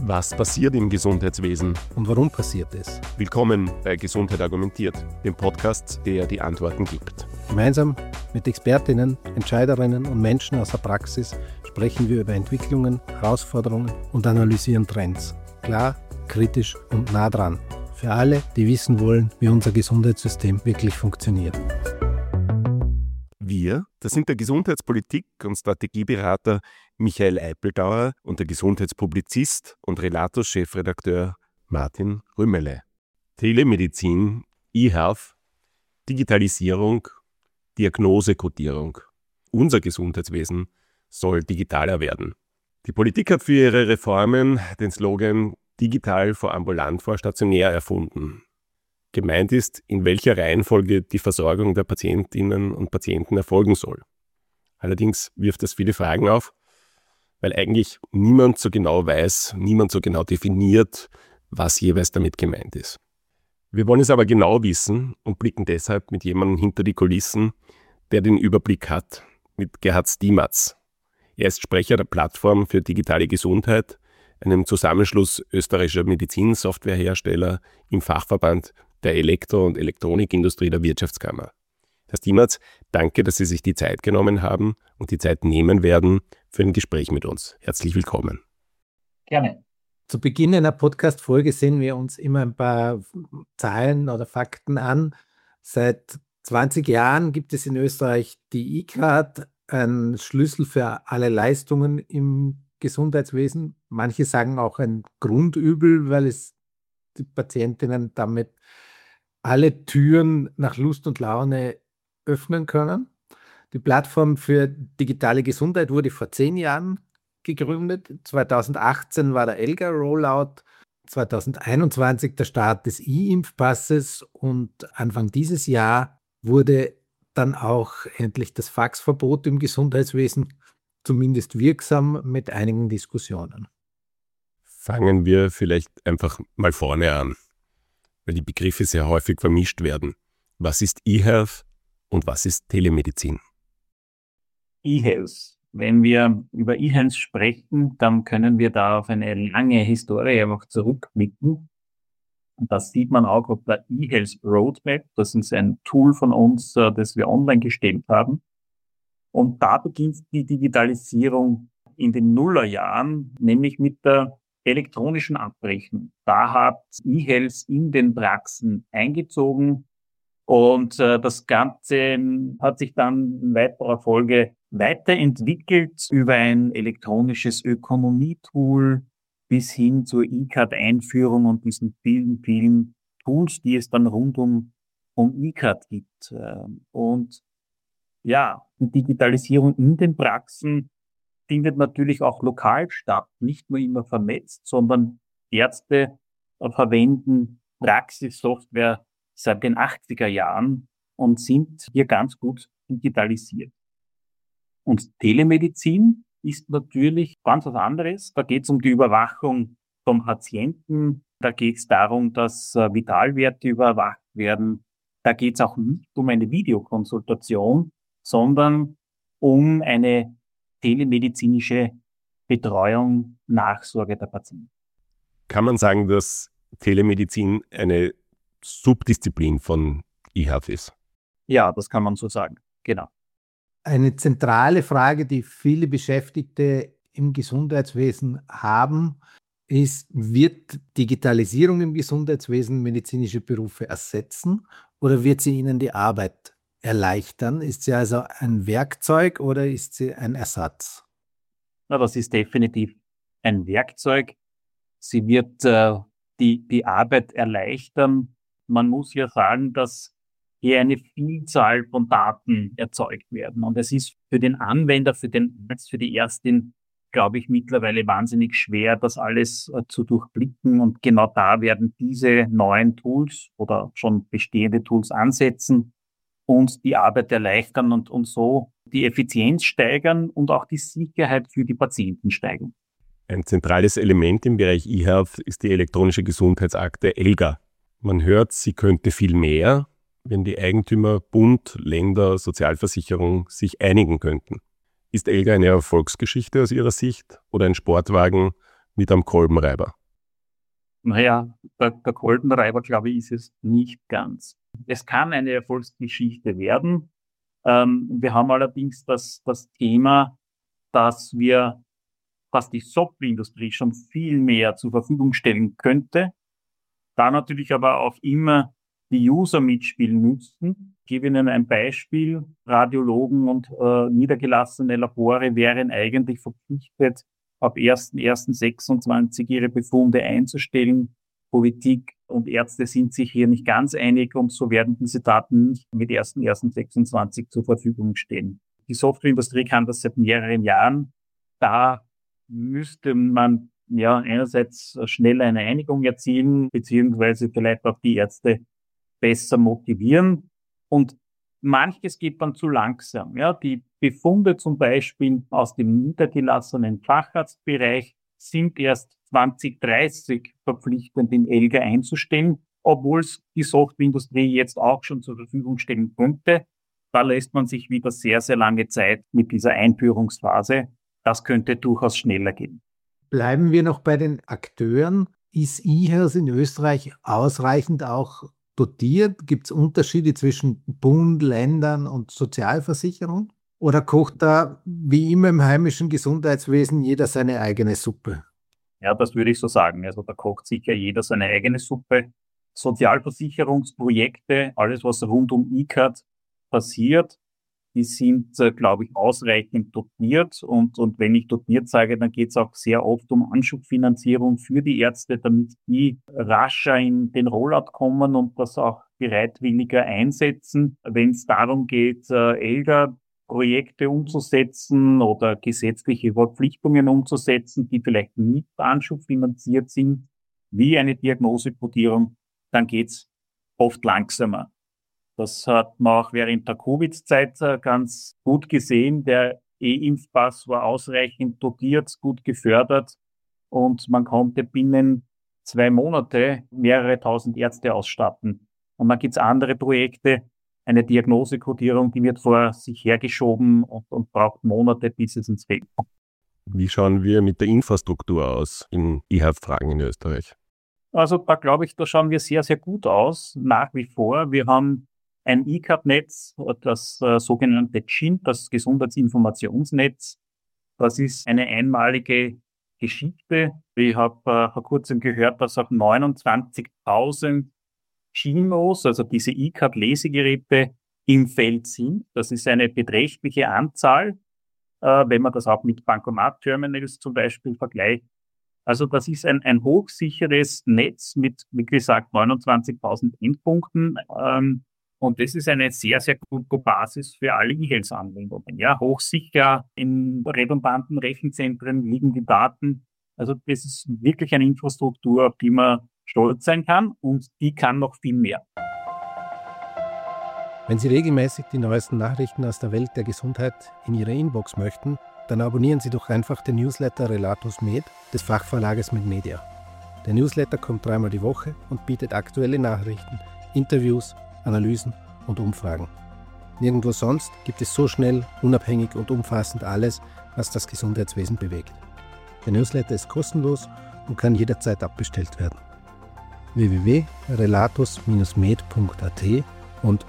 Was passiert im Gesundheitswesen? Und warum passiert es? Willkommen bei Gesundheit argumentiert, dem Podcast, der die Antworten gibt. Gemeinsam mit Expertinnen, Entscheiderinnen und Menschen aus der Praxis sprechen wir über Entwicklungen, Herausforderungen und analysieren Trends. Klar, kritisch und nah dran. Für alle, die wissen wollen, wie unser Gesundheitssystem wirklich funktioniert. Wir, das sind der Gesundheitspolitik- und Strategieberater Michael Eipeldauer und der Gesundheitspublizist und Relatus-Chefredakteur Martin Rümmele. Telemedizin, E-Health, Digitalisierung, Diagnosekodierung. Unser Gesundheitswesen soll digitaler werden. Die Politik hat für ihre Reformen den Slogan digital vor ambulant vor stationär erfunden. Gemeint ist, in welcher Reihenfolge die Versorgung der Patientinnen und Patienten erfolgen soll. Allerdings wirft das viele Fragen auf, weil eigentlich niemand so genau weiß, niemand so genau definiert, was jeweils damit gemeint ist. Wir wollen es aber genau wissen und blicken deshalb mit jemandem hinter die Kulissen, der den Überblick hat, mit Gerhard Stiematz. Er ist Sprecher der Plattform für digitale Gesundheit, einem Zusammenschluss österreichischer Medizinsoftwarehersteller im Fachverband der Elektro- und Elektronikindustrie der Wirtschaftskammer. Herr Stiematz, danke, dass Sie sich die Zeit genommen haben und die Zeit nehmen werden für ein Gespräch mit uns. Herzlich willkommen. Gerne. Zu Beginn einer Podcast-Folge sehen wir uns immer ein paar Zahlen oder Fakten an. Seit 20 Jahren gibt es in Österreich die E-Card, ein Schlüssel für alle Leistungen im Gesundheitswesen. Manche sagen auch ein Grundübel, weil es die Patientinnen damit alle Türen nach Lust und Laune öffnen können. Die Plattform für digitale Gesundheit wurde vor 10 Jahren gegründet. 2018 war der ELGA-Rollout, 2021 der Start des E-Impfpasses und Anfang dieses Jahr wurde dann auch endlich das Faxverbot im Gesundheitswesen zumindest wirksam mit einigen Diskussionen. Fangen wir vielleicht einfach mal vorne an, weil die Begriffe sehr häufig vermischt werden. Was ist E-Health und was ist Telemedizin? E-Health. Wenn wir über E-Health sprechen, dann können wir da auf eine lange Historie einfach zurückblicken. Und das sieht man auch auf der E-Health Roadmap. Das ist ein Tool von uns, das wir online gestellt haben. Und da beginnt die Digitalisierung in den Nullerjahren, nämlich mit der elektronischen Abrechnung. Da hat E-Health in den Praxen eingezogen und das Ganze hat sich dann in weiterer Folge weiterentwickelt über ein elektronisches Ökonomie-Tool bis hin zur E-Card-Einführung und diesen vielen, vielen Tools, die es dann rund um E-Card gibt. Und ja, die Digitalisierung in den Praxen findet natürlich auch lokal statt, nicht nur immer vernetzt, sondern Ärzte verwenden Praxissoftware seit den 80er Jahren und sind hier ganz gut digitalisiert. Und Telemedizin ist natürlich ganz was anderes. Da geht es um die Überwachung vom Patienten. Da geht es darum, dass Vitalwerte überwacht werden. Da geht es auch nicht um eine Videokonsultation, sondern um eine telemedizinische Betreuung, Nachsorge der Patienten. Kann man sagen, dass Telemedizin eine Subdisziplin von E-Health ist? Ja, das kann man so sagen. Genau. Eine zentrale Frage, die viele Beschäftigte im Gesundheitswesen haben, ist, wird Digitalisierung im Gesundheitswesen medizinische Berufe ersetzen oder wird sie ihnen die Arbeit erleichtern? Ist sie also ein Werkzeug oder ist sie ein Ersatz? Na, das ist definitiv ein Werkzeug. Sie wird die Arbeit erleichtern. Man muss ja sagen, dass hier eine Vielzahl von Daten erzeugt werden. Und es ist für den Anwender, für den Arzt, für die Ärztin, glaube ich, mittlerweile wahnsinnig schwer, das alles zu durchblicken. Und genau da werden diese neuen Tools oder schon bestehende Tools ansetzen und die Arbeit erleichtern und so die Effizienz steigern und auch die Sicherheit für die Patienten steigern. Ein zentrales Element im Bereich E-Health ist die elektronische Gesundheitsakte ELGA. Man hört, sie könnte viel mehr, wenn die Eigentümer Bund, Länder, Sozialversicherung sich einigen könnten. Ist ELGA eine Erfolgsgeschichte aus Ihrer Sicht oder ein Sportwagen mit einem Kolbenreiber? Naja, der Kolbenreiber, glaube ich, ist es nicht ganz. Es kann eine Erfolgsgeschichte werden. Wir haben allerdings das Thema, dass die Softwareindustrie schon viel mehr zur Verfügung stellen könnte, da natürlich aber auch immer die User mitspielen müssten. Ich gebe Ihnen ein Beispiel. Radiologen und niedergelassene Labore wären eigentlich verpflichtet, ab 1.1.26 ihre Befunde einzustellen. Politik und Ärzte sind sich hier nicht ganz einig und so werden diese Daten nicht mit 1.1.26 zur Verfügung stehen. Die Softwareindustrie kann das seit mehreren Jahren. Da müsste man ja einerseits schnell eine Einigung erzielen, beziehungsweise vielleicht auch die Ärzte besser motivieren. Und manches geht dann zu langsam. Ja, die Befunde zum Beispiel aus dem niedergelassenen Facharztbereich sind erst 2030 verpflichtend in ELGA einzustellen, obwohl es die Softwareindustrie jetzt auch schon zur Verfügung stellen könnte. Da lässt man sich wieder sehr, sehr lange Zeit mit dieser Einführungsphase. Das könnte durchaus schneller gehen. Bleiben wir noch bei den Akteuren. Ist eHealth in Österreich ausreichend auch dotiert? Gibt es Unterschiede zwischen Bund, Ländern und Sozialversicherung? Oder kocht da, wie immer im heimischen Gesundheitswesen, jeder seine eigene Suppe? Ja, das würde ich so sagen. Also da kocht sicher jeder seine eigene Suppe. Sozialversicherungsprojekte, alles was rund um E-Card passiert, die sind, glaube ich, ausreichend dotiert. Und wenn ich dotiert sage, dann geht es auch sehr oft um Anschubfinanzierung für die Ärzte, damit die rascher in den Rollout kommen und das auch bereitwilliger einsetzen. Wenn es darum geht, ELGA-Projekte umzusetzen oder gesetzliche Verpflichtungen umzusetzen, die vielleicht nicht anschubfinanziert sind, wie eine Diagnosekodierung, dann geht es oft langsamer. Das hat man auch während der Covid-Zeit ganz gut gesehen. Der E-Impfpass war ausreichend dotiert, gut gefördert und man konnte binnen 2 Monate mehrere tausend Ärzte ausstatten. Und dann gibt's andere Projekte, eine Diagnosekodierung, die wird vor sich hergeschoben und braucht Monate, bis es ins Feld kommt. Wie schauen wir mit der Infrastruktur aus in E-Health-Fragen in Österreich? Also da glaube ich, da schauen wir sehr, sehr gut aus, nach wie vor. Wir haben ein E-Card-Netz, das sogenannte GINT, das Gesundheitsinformationsnetz. Das ist eine einmalige Geschichte. Ich habe vor kurzem gehört, dass auch 29.000 GINOs, also diese E-Card-Lesegeräte, im Feld sind. Das ist eine beträchtliche Anzahl, wenn man das auch mit Bankomat-Terminals zum Beispiel vergleicht. Also das ist ein hochsicheres Netz mit, wie gesagt, 29.000 Endpunkten. Und das ist eine sehr, sehr gute Basis für alle E-Health-Anwendungen. Ja, hochsicher in redundanten Rechenzentren liegen die Daten. Also das ist wirklich eine Infrastruktur, auf die man stolz sein kann und die kann noch viel mehr. Wenn Sie regelmäßig die neuesten Nachrichten aus der Welt der Gesundheit in Ihre Inbox möchten, dann abonnieren Sie doch einfach den Newsletter Relatus Med des Fachverlages MedMedia. Der Newsletter kommt 3-mal die Woche und bietet aktuelle Nachrichten, Interviews, Analysen und Umfragen. Nirgendwo sonst gibt es so schnell, unabhängig und umfassend alles, was das Gesundheitswesen bewegt. Der Newsletter ist kostenlos und kann jederzeit abbestellt werden. www.relatus-med.at und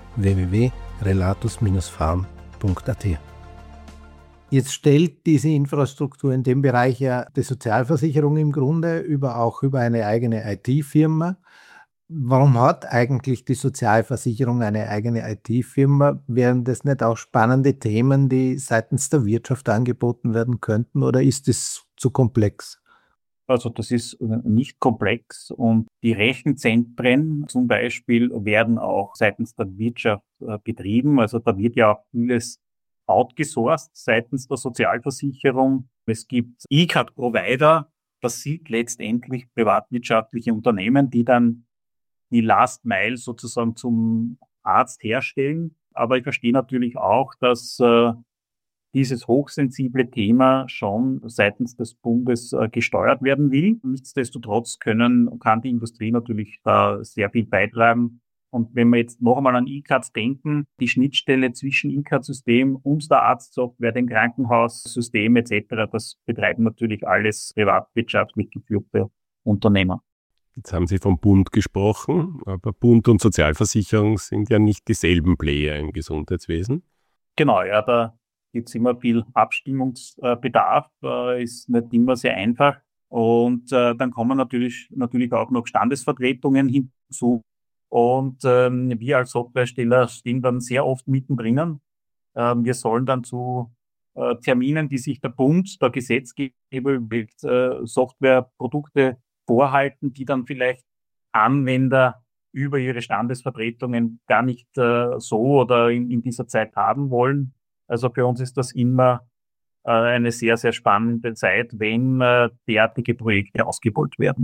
www.relatus-farm.at. Jetzt stellt diese Infrastruktur in dem Bereich ja die Sozialversicherung im Grunde auch über eine eigene IT-Firma. Warum hat eigentlich die Sozialversicherung eine eigene IT-Firma? Wären das nicht auch spannende Themen, die seitens der Wirtschaft angeboten werden könnten, oder ist es zu komplex? Also das ist nicht komplex und die Rechenzentren zum Beispiel werden auch seitens der Wirtschaft betrieben. Also da wird ja auch vieles outgesourced seitens der Sozialversicherung. Es gibt E-Card-Provider, das sind letztendlich privatwirtschaftliche Unternehmen, die dann die Last Mile sozusagen zum Arzt herstellen. Aber ich verstehe natürlich auch, dass dieses hochsensible Thema schon seitens des Bundes gesteuert werden will. Nichtsdestotrotz kann die Industrie natürlich da sehr viel beitragen. Und wenn wir jetzt noch einmal an E-Cards denken, die Schnittstelle zwischen E-Card-System und der Arztsoftware, dem Krankenhaussystem etc., das betreiben natürlich alles privatwirtschaftlich geführte Unternehmer. Jetzt haben Sie vom Bund gesprochen, aber Bund und Sozialversicherung sind ja nicht dieselben Player im Gesundheitswesen. Genau, ja, da gibt es immer viel Abstimmungsbedarf, ist nicht immer sehr einfach. Und dann kommen natürlich auch noch Standesvertretungen hinzu. Und wir als Softwaresteller stehen dann sehr oft mittendrin. Wir sollen dann zu Terminen, die sich der Bund, der Gesetzgeber überlegt, Softwareprodukte vorhalten, die dann vielleicht Anwender über ihre Standesvertretungen gar nicht so oder in dieser Zeit haben wollen. Also für uns ist das immer eine sehr, sehr spannende Zeit, wenn derartige Projekte ausgerollt werden.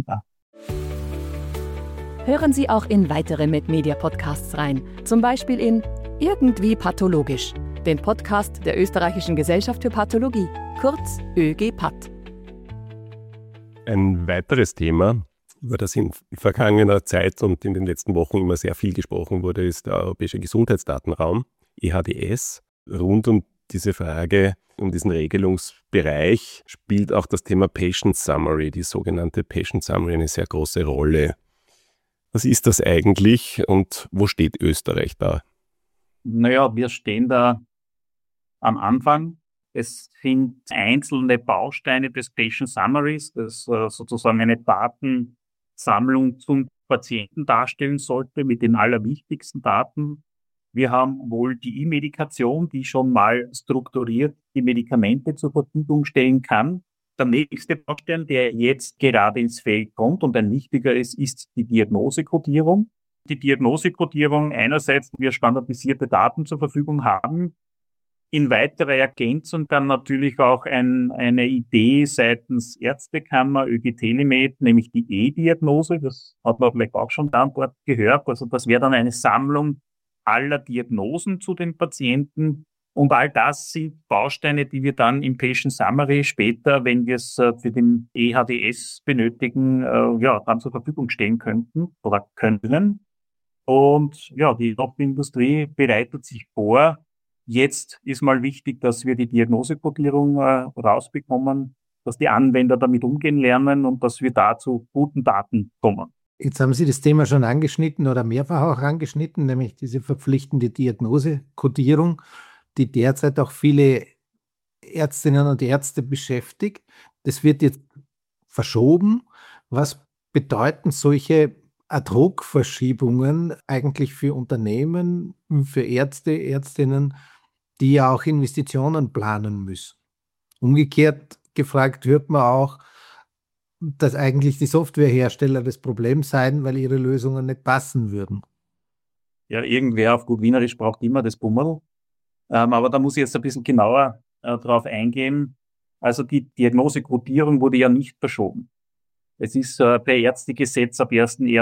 Hören Sie auch in weitere MedMedia-Podcasts rein, zum Beispiel in Irgendwie Pathologisch, den Podcast der Österreichischen Gesellschaft für Pathologie, kurz ÖGPath. Ein weiteres Thema, über das in vergangener Zeit und in den letzten Wochen immer sehr viel gesprochen wurde, ist der Europäische Gesundheitsdatenraum, EHDS. Rund um diese Frage, um diesen Regelungsbereich, spielt auch das Thema Patient Summary, die sogenannte Patient Summary, eine sehr große Rolle. Was ist das eigentlich und wo steht Österreich da? Naja, wir stehen da am Anfang. Es sind einzelne Bausteine des Patient Summaries, das sozusagen eine Datensammlung zum Patienten darstellen sollte mit den allerwichtigsten Daten. Wir haben wohl die E-Medikation, die schon mal strukturiert die Medikamente zur Verfügung stellen kann. Der nächste Baustein, der jetzt gerade ins Feld kommt und ein wichtiger ist die Diagnosekodierung. Die Diagnosekodierung einerseits, wir standardisierte Daten zur Verfügung haben, in weiterer Ergänzung dann natürlich auch eine Idee seitens Ärztekammer, ÖGTelimed, nämlich die E-Diagnose. Das hat man vielleicht auch schon da an Bord gehört. Also das wäre dann eine Sammlung aller Diagnosen zu den Patienten. Und all das sind Bausteine, die wir dann im Patient Summary später, wenn wir es für den EHDS benötigen, dann zur Verfügung stellen könnten oder können. Und ja, die Softwareindustrie bereitet sich vor. Jetzt ist mal wichtig, dass wir die Diagnosekodierung rausbekommen, dass die Anwender damit umgehen lernen und dass wir da zu guten Daten kommen. Jetzt haben Sie das Thema schon angeschnitten oder mehrfach auch angeschnitten, nämlich diese verpflichtende Diagnosekodierung, die derzeit auch viele Ärztinnen und Ärzte beschäftigt. Das wird jetzt verschoben. Was bedeuten solche Ad-hoc-Verschiebungen eigentlich für Unternehmen, für Ärzte, Ärztinnen, die ja auch Investitionen planen müssen? Umgekehrt gefragt hört man auch, dass eigentlich die Softwarehersteller das Problem seien, weil ihre Lösungen nicht passen würden. Ja, irgendwer auf gut Wienerisch braucht immer das Bummerl. Aber da muss ich jetzt ein bisschen genauer drauf eingehen. Also die Diagnosekodierung wurde ja nicht verschoben. Es ist per Ärztegesetz ab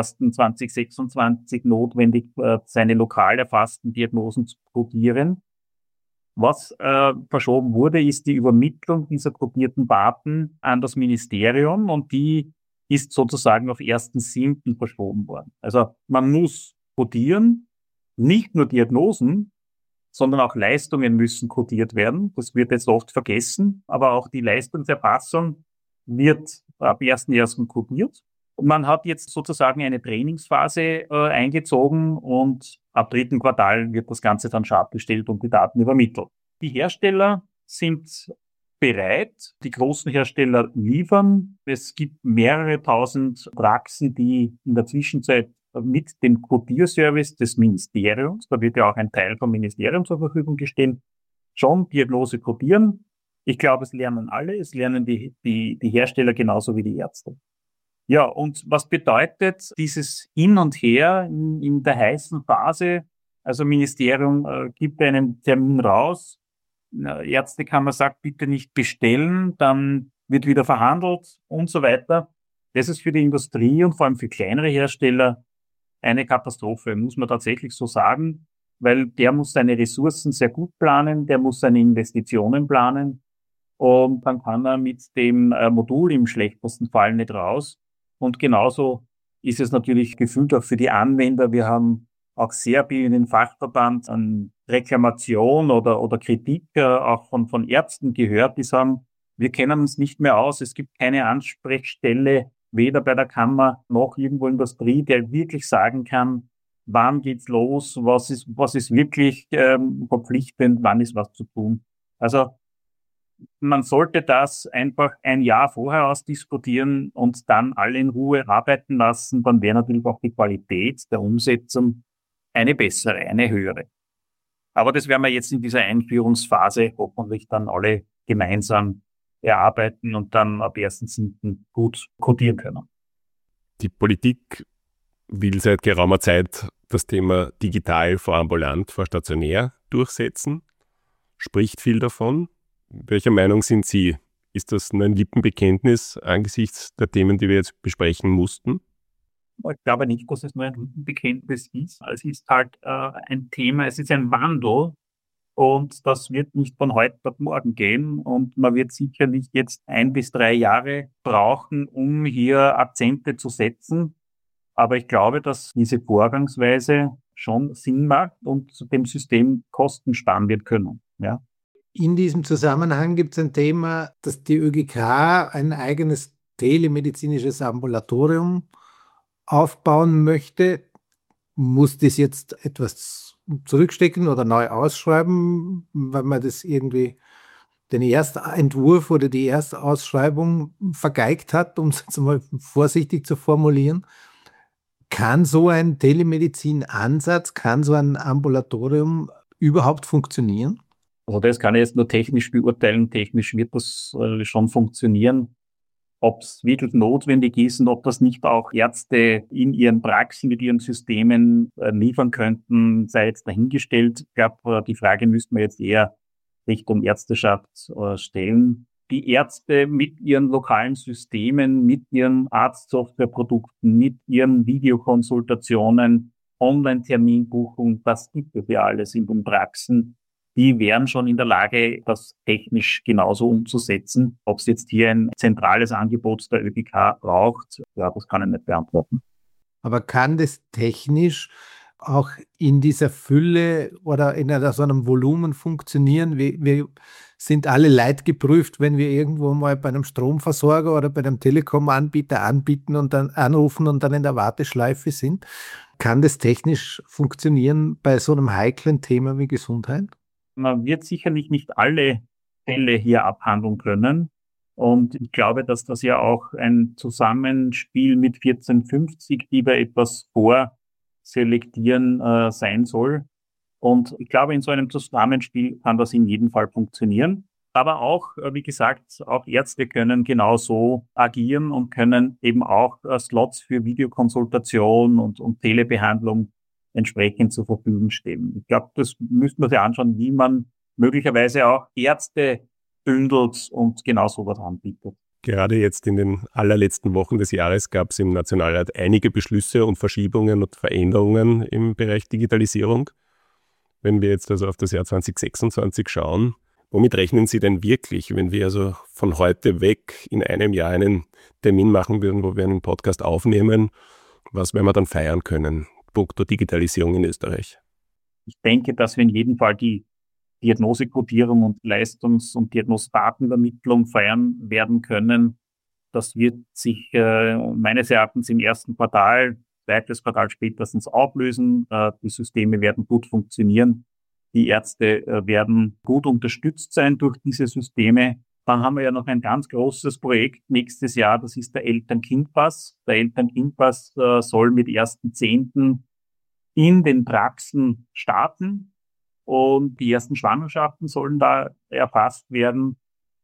01.01.2026 notwendig, seine lokal erfassten Diagnosen zu kodieren. Was verschoben wurde, ist die Übermittlung dieser kodierten Daten an das Ministerium und die ist sozusagen auf 1.7. verschoben worden. Also man muss kodieren, nicht nur Diagnosen, sondern auch Leistungen müssen kodiert werden. Das wird jetzt oft vergessen, aber auch die Leistungserfassung wird ab 1.1. kodiert. Und man hat jetzt sozusagen eine Trainingsphase eingezogen und ab 3. Quartal wird das Ganze dann scharf gestellt und die Daten übermittelt. Die Hersteller sind bereit, die großen Hersteller liefern. Es gibt mehrere tausend Praxen, die in der Zwischenzeit mit dem Codierservice des Ministeriums, da wird ja auch ein Teil vom Ministerium zur Verfügung gestellt, schon Diagnose codieren. Ich glaube, es lernen alle, es lernen die Hersteller genauso wie die Ärzte. Ja, und was bedeutet dieses Hin und Her in der heißen Phase? Also Ministerium gibt einen Termin raus, Ärztekammer sagt, bitte nicht bestellen, dann wird wieder verhandelt und so weiter. Das ist für die Industrie und vor allem für kleinere Hersteller eine Katastrophe, muss man tatsächlich so sagen, weil der muss seine Ressourcen sehr gut planen, der muss seine Investitionen planen und dann kann er mit dem Modul im schlechtesten Fall nicht raus. Und genauso ist es natürlich gefühlt auch für die Anwender. Wir haben auch sehr wie in den Fachverband an Reklamation oder Kritik auch von Ärzten gehört, die sagen, wir kennen uns nicht mehr aus, es gibt keine Ansprechstelle, weder bei der Kammer noch irgendwo in der Industrie, der wirklich sagen kann, wann geht's los, was ist wirklich verpflichtend, wann ist was zu tun. Also man sollte das einfach ein Jahr vorher ausdiskutieren und dann alle in Ruhe arbeiten lassen, dann wäre natürlich auch die Qualität der Umsetzung eine bessere, eine höhere. Aber das werden wir jetzt in dieser Einführungsphase hoffentlich dann alle gemeinsam erarbeiten und dann ab 1.7. gut codieren können. Die Politik will seit geraumer Zeit das Thema digital vor ambulant, vor stationär durchsetzen, spricht viel davon. Welcher Meinung sind Sie? Ist das nur ein Lippenbekenntnis angesichts der Themen, die wir jetzt besprechen mussten? Ich glaube nicht, dass es nur ein Lippenbekenntnis ist. Es ist halt ein Thema, es ist ein Wandel und das wird nicht von heute auf morgen gehen und man wird sicher nicht jetzt 1 bis 3 Jahre brauchen, um hier Akzente zu setzen. Aber ich glaube, dass diese Vorgangsweise schon Sinn macht und dem System Kosten sparen wird können. Ja. In diesem Zusammenhang gibt es ein Thema, dass die ÖGK ein eigenes telemedizinisches Ambulatorium aufbauen möchte. Muss das jetzt etwas zurückstecken oder neu ausschreiben, weil man das irgendwie den Erstentwurf oder die Erstausschreibung vergeigt hat, um es jetzt mal vorsichtig zu formulieren? Kann so ein Telemedizin-Ansatz, kann so ein Ambulatorium überhaupt funktionieren? Also das kann ich jetzt nur technisch beurteilen. Technisch wird das schon funktionieren. Ob es wirklich notwendig ist und ob das nicht auch Ärzte in ihren Praxen mit ihren Systemen liefern könnten, sei jetzt dahingestellt. Ich glaube, die Frage müssten wir jetzt eher Richtung Ärzteschaft stellen. Die Ärzte mit ihren lokalen Systemen, mit ihren Arztsoftwareprodukten, mit ihren Videokonsultationen, Online-Terminbuchung, das gibt es ja alles in den Praxen. Die wären schon in der Lage, das technisch genauso umzusetzen. Ob es jetzt hier ein zentrales Angebot der ÖGK braucht, ja, das kann ich nicht beantworten. Aber kann das technisch auch in dieser Fülle oder in so einem Volumen funktionieren? Wir sind alle leidgeprüft, wenn wir irgendwo mal bei einem Stromversorger oder bei einem Telekom-Anbieter anbieten und dann anrufen und dann in der Warteschleife sind. Kann das technisch funktionieren bei so einem heiklen Thema wie Gesundheit? Man wird sicherlich nicht alle Fälle hier abhandeln können. Und ich glaube, dass das ja auch ein Zusammenspiel mit 1450, die wir etwas vorselektieren, sein soll. Und ich glaube, in so einem Zusammenspiel kann das in jedem Fall funktionieren. Aber auch, wie gesagt, auch Ärzte können genauso agieren und können eben auch Slots für Videokonsultation und Telebehandlung entsprechend zur Verfügung stehen. Ich glaube, das müssten wir sich anschauen, wie man möglicherweise auch Ärzte bündelt und genau sowas anbietet. Gerade jetzt in den allerletzten Wochen des Jahres gab es im Nationalrat einige Beschlüsse und Verschiebungen und Veränderungen im Bereich Digitalisierung. Wenn wir jetzt also auf das Jahr 2026 schauen, womit rechnen Sie denn wirklich, wenn wir also von heute weg in einem Jahr einen Termin machen würden, wo wir einen Podcast aufnehmen? Was werden wir dann feiern können? Punkto Digitalisierung in Österreich. Ich denke, dass wir in jedem Fall die Diagnosekodierung und Leistungs- und Diagnosedatenvermittlung feiern werden können. Das wird sich meines Erachtens im ersten Quartal, zweites Quartal spätestens auflösen. Die Systeme werden gut funktionieren. Die Ärzte werden gut unterstützt sein durch diese Systeme. Dann haben wir ja noch ein ganz großes Projekt nächstes Jahr, das ist der Eltern-Kind-Pass. Der Eltern-Kind-Pass soll mit 1.10. in den Praxen starten und die ersten Schwangerschaften sollen da erfasst werden.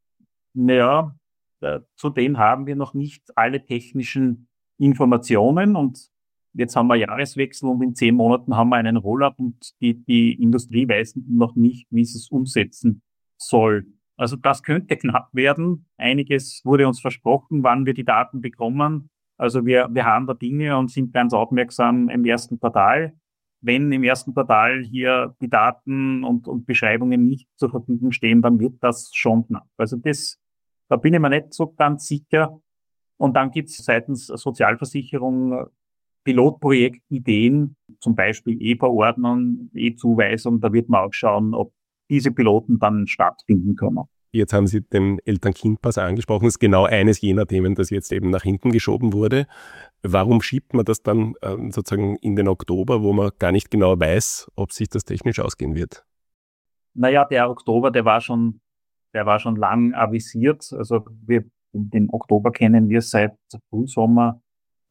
Naja, zu denen haben wir noch nicht alle technischen Informationen und jetzt haben wir Jahreswechsel und in 10 Monaten haben wir einen Rollout und die Industrie weiß noch nicht, wie sie es umsetzen soll. Also das könnte knapp werden. Einiges wurde uns versprochen, wann wir die Daten bekommen. Also wir haben da Dinge und sind ganz aufmerksam im ersten Quartal. Wenn im ersten Quartal hier die Daten und Beschreibungen nicht zur Verfügung stehen, dann wird das schon knapp. Also da bin ich mir nicht so ganz sicher. Und dann gibt es seitens Sozialversicherung Pilotprojektideen, zum Beispiel E-Verordnung, E-Zuweisung, da wird man auch schauen, ob diese Piloten dann stattfinden können. Jetzt haben Sie den Eltern-Kind-Pass angesprochen. Das ist genau eines jener Themen, das jetzt eben nach hinten geschoben wurde. Warum schiebt man das dann sozusagen in den Oktober, wo man gar nicht genau weiß, ob sich das technisch ausgehen wird? Naja, der Oktober, der war schon lang avisiert. Also den Oktober kennen wir seit Frühsommer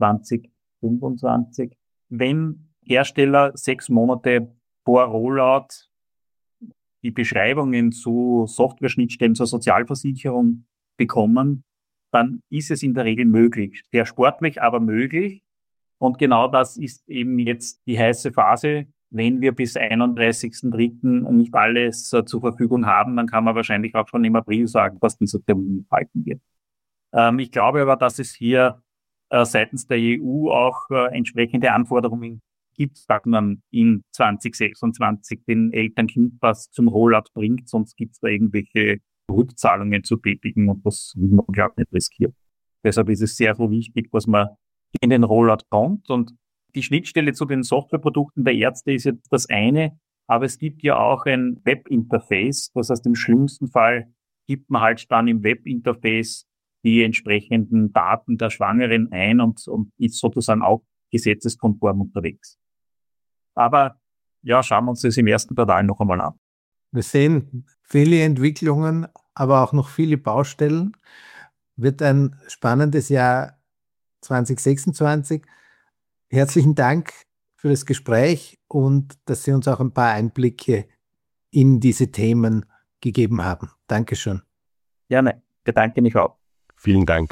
2025. Wenn Hersteller 6 Monate vor Rollout die Beschreibungen zu Software-Schnittstellen zur Sozialversicherung bekommen, dann ist es in der Regel möglich. Sehr sportlich, aber möglich. Und genau das ist eben jetzt die heiße Phase. Wenn wir bis 31.03. nicht alles zur Verfügung haben, dann kann man wahrscheinlich auch schon im April sagen, was dieser Termin halten wird. Ich glaube aber, dass es hier seitens der EU auch entsprechende Anforderungen gibt, dass man in 2026 den Eltern-Kind-Pass zum Rollout bringt, sonst gibt es da irgendwelche Rückzahlungen zu tätigen und das will man, glaube ich, nicht riskieren. Deshalb ist es sehr, sehr wichtig, dass man in den Rollout kommt und die Schnittstelle zu den Softwareprodukten der Ärzte ist jetzt das eine, aber es gibt ja auch ein Webinterface. Das heißt, im schlimmsten Fall gibt man halt dann im Webinterface die entsprechenden Daten der Schwangeren ein und ist sozusagen auch gesetzeskonform unterwegs. Aber ja, schauen wir uns das im ersten Quartal noch einmal an. Wir sehen viele Entwicklungen, aber auch noch viele Baustellen. Wird ein spannendes Jahr 2026. Herzlichen Dank für das Gespräch und dass Sie uns auch ein paar Einblicke in diese Themen gegeben haben. Dankeschön. Gerne, bedanke mich auch. Vielen Dank.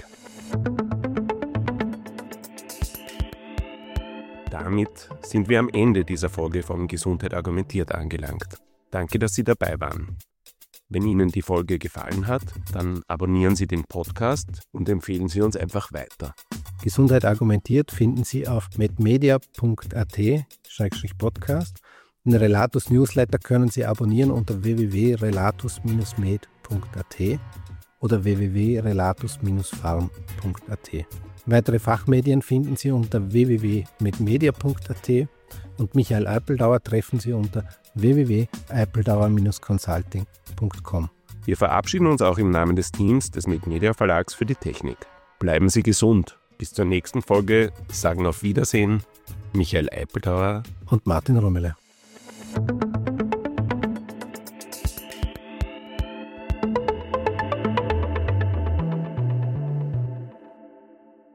Damit sind wir am Ende dieser Folge von Gesundheit argumentiert angelangt. Danke, dass Sie dabei waren. Wenn Ihnen die Folge gefallen hat, dann abonnieren Sie den Podcast und empfehlen Sie uns einfach weiter. Gesundheit argumentiert finden Sie auf medmedia.at/podcast. Den Relatus Newsletter können Sie abonnieren unter www.relatus-med.at oder www.relatus-farm.at. Weitere Fachmedien finden Sie unter www.medmedia.at und Michael Eipeldauer treffen Sie unter www.eipeldauer-consulting.com. Wir verabschieden uns auch im Namen des Teams des MedMedia Verlags für die Technik. Bleiben Sie gesund. Bis zur nächsten Folge sagen auf Wiedersehen Michael Eipeldauer und Martin Rümmele.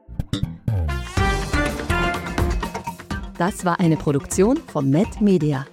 Das war eine Produktion von MedMedia.